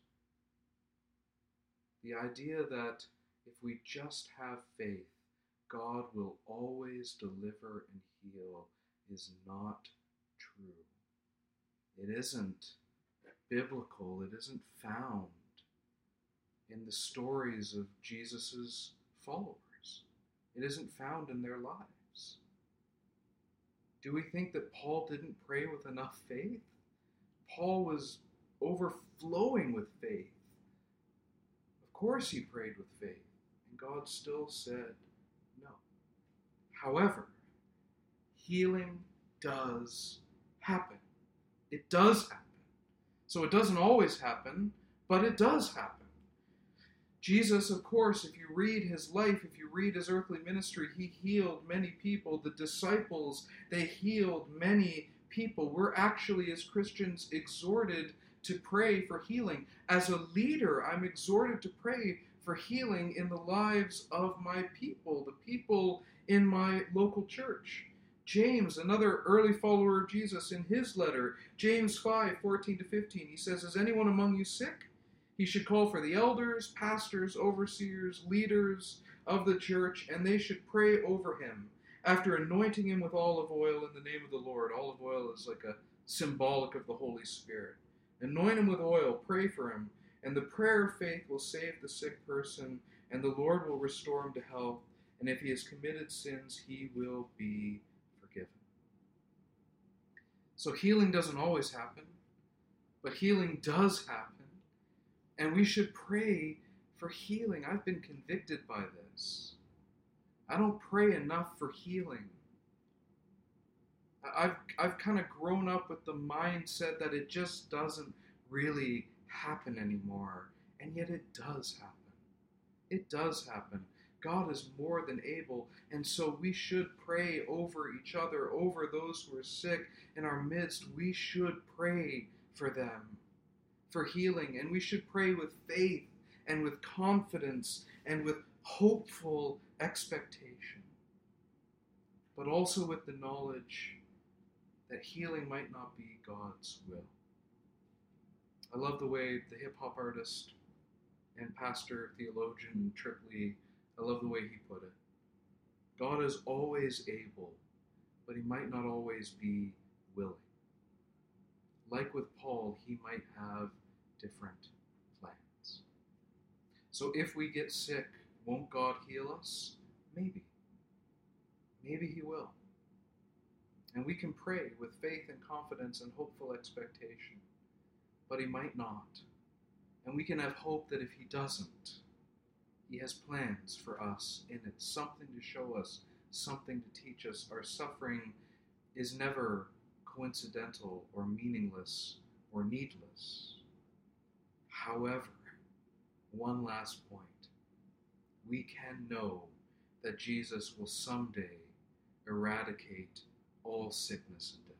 The idea that if we just have faith, God will always deliver and heal is not true. It isn't biblical. It isn't found in the stories of Jesus' followers. It isn't found in their lives. Do we think that Paul didn't pray with enough faith? Paul was overflowing with faith. Of course he prayed with faith, and God still said no. However, healing does happen. It does happen. So it doesn't always happen, but it does happen. Jesus, of course, if you read his life, if you read his earthly ministry, he healed many people. The disciples, they healed many people. We're actually, as Christians, exhorted to pray for healing. As a leader, I'm exhorted to pray for healing in the lives of my people, the people in my local church. James, another early follower of Jesus, in his letter, James five, fourteen to fifteen, he says, "Is anyone among you sick? He should call for the elders, pastors, overseers, leaders of the church, and they should pray over him, after anointing him with olive oil in the name of the Lord." Olive oil is like a symbolic of the Holy Spirit. "Anoint him with oil, pray for him, and the prayer of faith will save the sick person, and the Lord will restore him to health, and if he has committed sins, he will be forgiven." So healing doesn't always happen, but healing does happen. And we should pray for healing. I've been convicted by this. I don't pray enough for healing. I've, I've kind of grown up with the mindset that it just doesn't really happen anymore. And yet it does happen. It does happen. God is more than able. And so we should pray over each other, over those who are sick in our midst. We should pray for them, for healing, and we should pray with faith and with confidence and with hopeful expectation, but also with the knowledge that healing might not be God's will. I love the way the hip-hop artist and pastor, theologian Trip Lee, I love the way he put it. God is always able, but he might not always be willing. like with Paul, he might have different plans. So if we get sick, won't God heal us? Maybe. Maybe he will. And we can pray with faith and confidence and hopeful expectation. But he might not. And we can have hope that if he doesn't, he has plans for us in it, something to show us, something to teach us. Our suffering is never coincidental or meaningless or needless. However, one last point. We can know that Jesus will someday eradicate all sickness and death.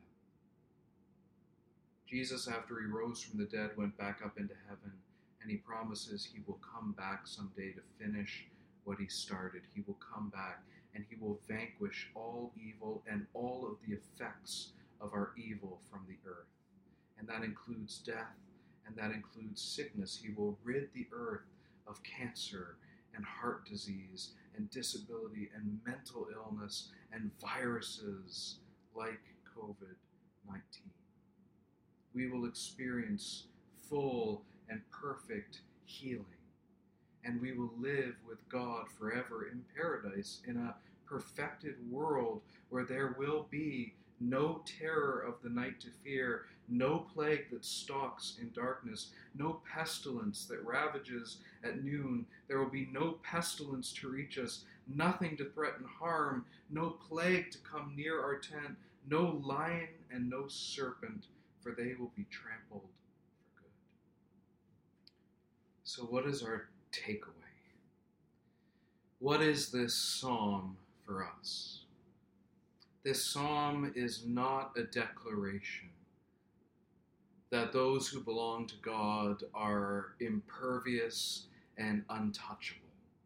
Jesus, after he rose from the dead, went back up into heaven, and he promises he will come back someday to finish what he started. He will come back, and he will vanquish all evil and all of the effects of our evil from the earth. And that includes death, and that includes sickness. He will rid the earth of cancer and heart disease and disability and mental illness and viruses like covid nineteen. We will experience full and perfect healing, and we will live with God forever in paradise in a perfected world where there will be no terror of the night to fear, no plague that stalks in darkness, no pestilence that ravages at noon. There will be no pestilence to reach us, nothing to threaten harm, no plague to come near our tent, no lion and no serpent, for they will be trampled for good. So what is our takeaway? What is this psalm for us? This psalm is not a declaration that those who belong to God are impervious and untouchable.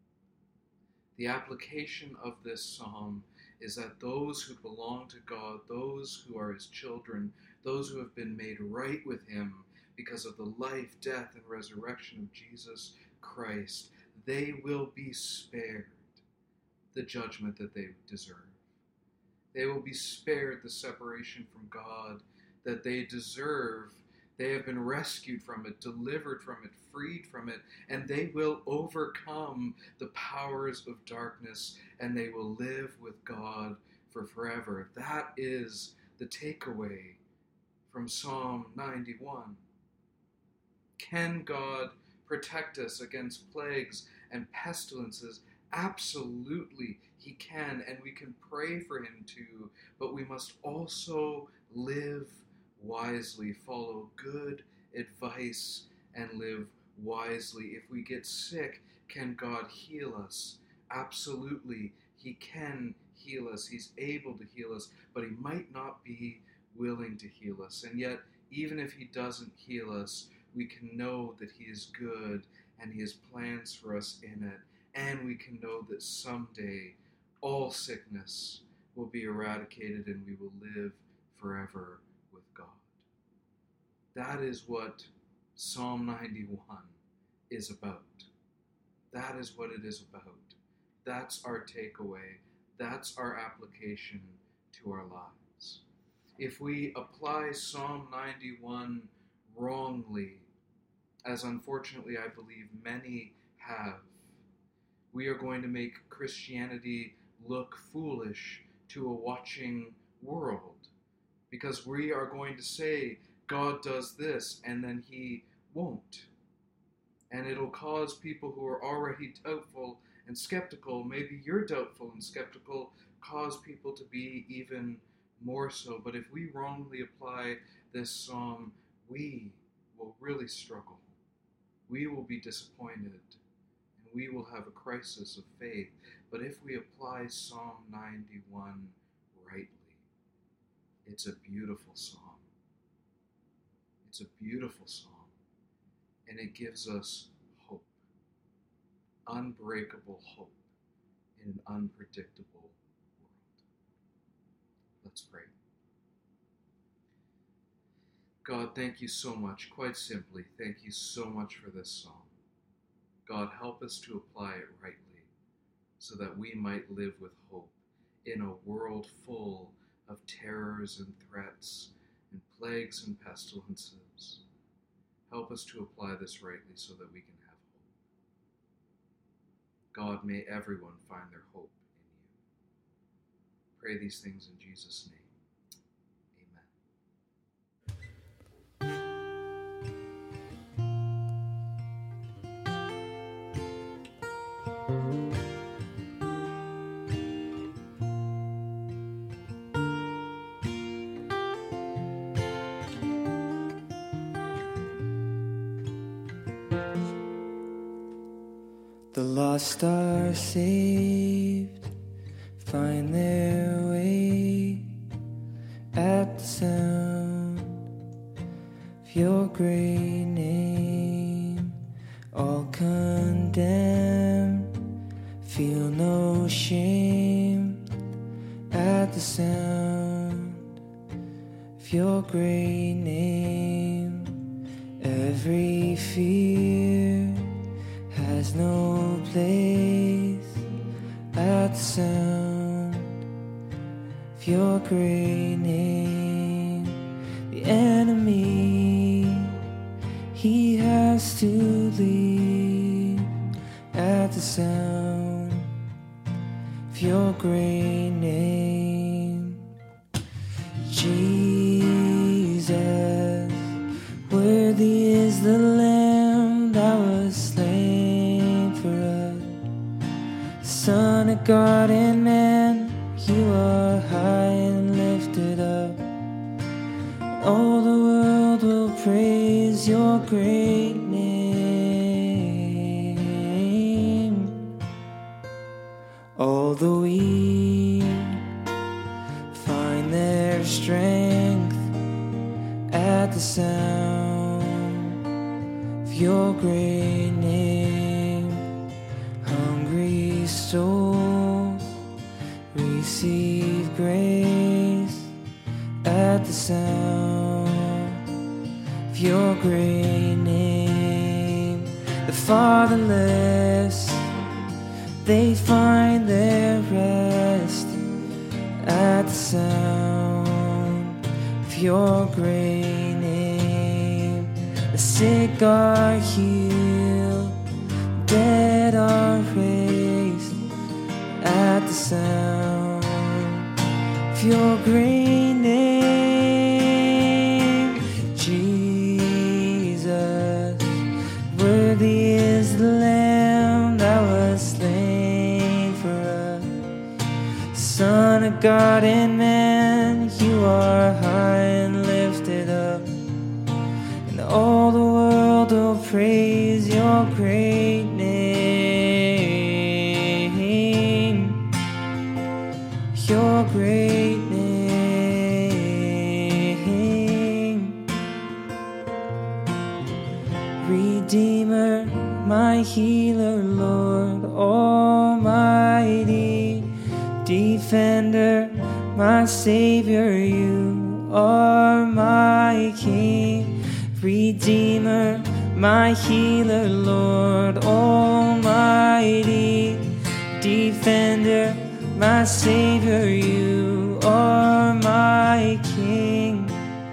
The application of this psalm is that those who belong to God, those who are his children, those who have been made right with him because of the life, death, and resurrection of Jesus Christ, they will be spared the judgment that they deserve. They will be spared the separation from God that they deserve. They have been rescued from it, delivered from it, freed from it, and they will overcome the powers of darkness, and they will live with God for forever. That is the takeaway from Psalm ninety-one. Can God protect us against plagues and pestilences? Absolutely, he can, and we can pray for him to, but we must also live wisely, follow good advice, and live wisely. If we get sick, can God heal us? Absolutely, he can heal us. He's able to heal us, but he might not be willing to heal us. And yet, even if he doesn't heal us, we can know that he is good and he has plans for us in it. And we can know that someday all sickness will be eradicated and we will live forever with God. That is what Psalm ninety-one is about. That is what it is about. That's our takeaway. That's our application to our lives. If we apply Psalm ninety-one wrongly, as unfortunately I believe many have, we are going to make Christianity look foolish to a watching world, because we are going to say God does this and then he won't. And it'll cause people who are already doubtful and skeptical, maybe you're doubtful and skeptical, cause people to be even more so. But if we wrongly apply this psalm, we will really struggle. We will be disappointed. We will have a crisis of faith. But if we apply Psalm ninety-one rightly, it's a beautiful psalm. It's a beautiful psalm. And it gives us hope. Unbreakable hope in an unpredictable world. Let's pray. God, thank you so much. Quite simply, thank you so much for this psalm. God, help us to apply it rightly so that we might live with hope in a world full of terrors and threats and plagues and pestilences. Help us to apply this rightly so that we can have hope. God, may everyone find their hope in you. Pray these things in Jesus' name. The lost are saved, find their way at the sound of your great name. All condemned, feel no shame at the sound of your great name. Every fear has no place at the sound of your great name. The enemy, he has to leave at the sound of your great name. Jesus, worthy is the Lamb that was slain for us. Son of God and man, you are high and lifted up. All the world will praise your great name. All the weak find their strength at the sound of your great name. Hungry souls receive grace at the sound of your great name. The fatherless, they find their rest at the sound of your great name. The sick are healed, dead are raised at the sound of your great name. Jesus, worthy is the Lamb that was slain for us. Son of God and man, you are high and lifted up, and all the world will praise your great name, your great name. Redeemer, my healer, Lord Almighty, Defender, my Savior, you are my King. Redeemer, my healer, Lord Almighty, Defender, my Savior, you are my King.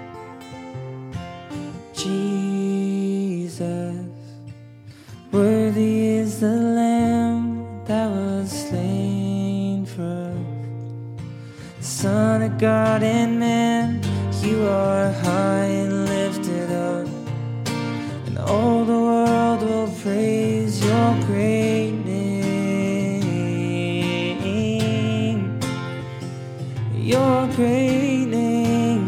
Jesus, worthy is the Lamb that was slain for us. Son of God and man, you are high and lifted up, and all the world will praise your great name, your great name.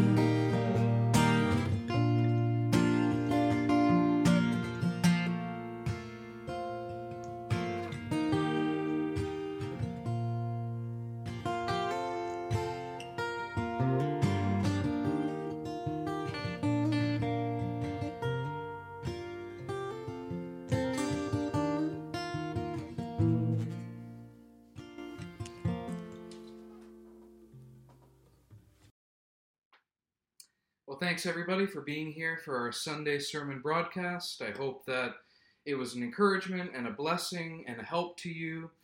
Well, thanks everybody for being here for our Sunday sermon broadcast. I hope that it was an encouragement and a blessing and a help to you.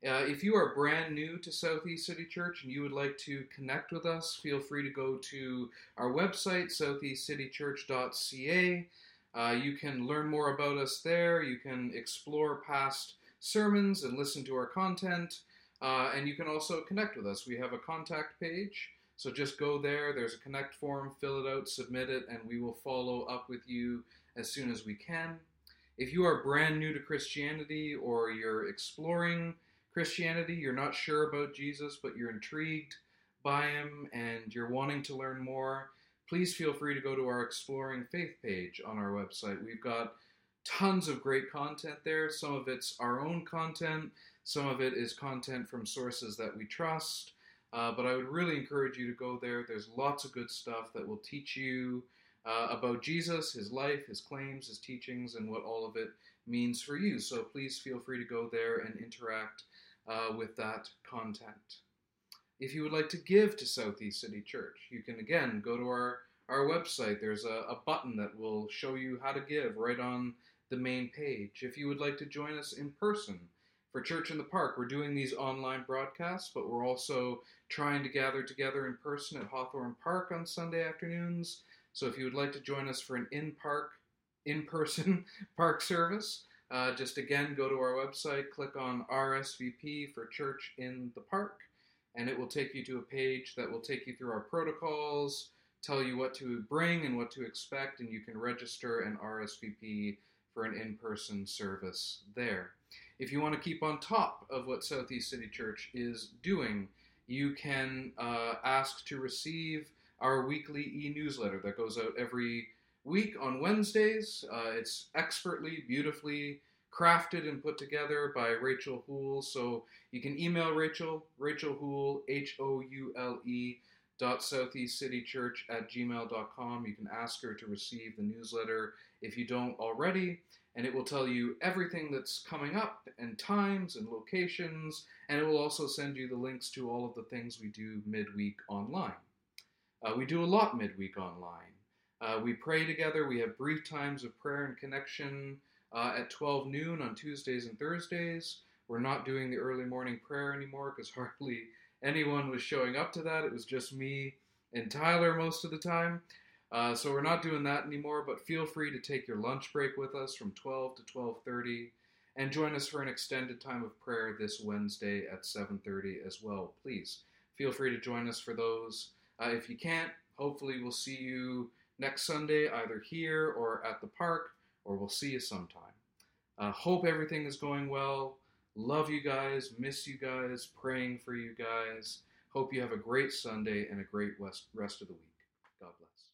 Uh, if you are brand new to Southeast City Church and you would like to connect with us, feel free to go to our website, southeast city church dot c a. Uh, you can learn more about us there. You can explore past sermons and listen to our content. Uh, and you can also connect with us. We have a contact page. So just go there. There's a connect form. Fill it out, submit it, and we will follow up with you as soon as we can. If you are brand new to Christianity or you're exploring Christianity, you're not sure about Jesus, but you're intrigued by him and you're wanting to learn more, please feel free to go to our Exploring Faith page on our website. We've got tons of great content there. Some of it's our own content. Some of it is content from sources that we trust. Uh, but I would really encourage you to go there. There's lots of good stuff that will teach you uh, about Jesus, his life, his claims, his teachings, and what all of it means for you. So please feel free to go there and interact uh, with that content. If you would like to give to Southeast City Church, you can again go to our, our website. There's a, a button that will show you how to give right on the main page. If you would like to join us in person for Church in the Park, we're doing these online broadcasts, but we're also trying to gather together in person at Hawthorne Park on Sunday afternoons. So if you would like to join us for an in-park, in-person park service, uh, just again go to our website, click on R S V P for Church in the Park, and it will take you to a page that will take you through our protocols, tell you what to bring and what to expect, and you can register and R S V P for an in-person service there. If you want to keep on top of what Southeast City Church is doing, you can uh, ask to receive our weekly e-newsletter that goes out every week on Wednesdays. Uh, it's expertly, beautifully crafted and put together by Rachel Houle. So you can email Rachel, Rachel Houle, H O U L E, dot southeastcitychurch at gmail dot com. You can ask her to receive the newsletter if you don't already, and it will tell you everything that's coming up and times and locations, and it will also send you the links to all of the things we do midweek online. Uh, we do a lot midweek online. Uh, we pray together. We have brief times of prayer and connection uh, at twelve noon on Tuesdays and Thursdays. We're not doing the early morning prayer anymore because hardly anyone was showing up to that. It was just me and Tyler most of the time. Uh, so we're not doing that anymore, but feel free to take your lunch break with us from twelve to twelve thirty and join us for an extended time of prayer this Wednesday at seven thirty as well. Please feel free to join us for those. Uh, if you can't, hopefully we'll see you next Sunday either here or at the park, or we'll see you sometime. Uh, hope everything is going well. Love you guys, miss you guys, praying for you guys. Hope you have a great Sunday and a great rest of the week. God bless.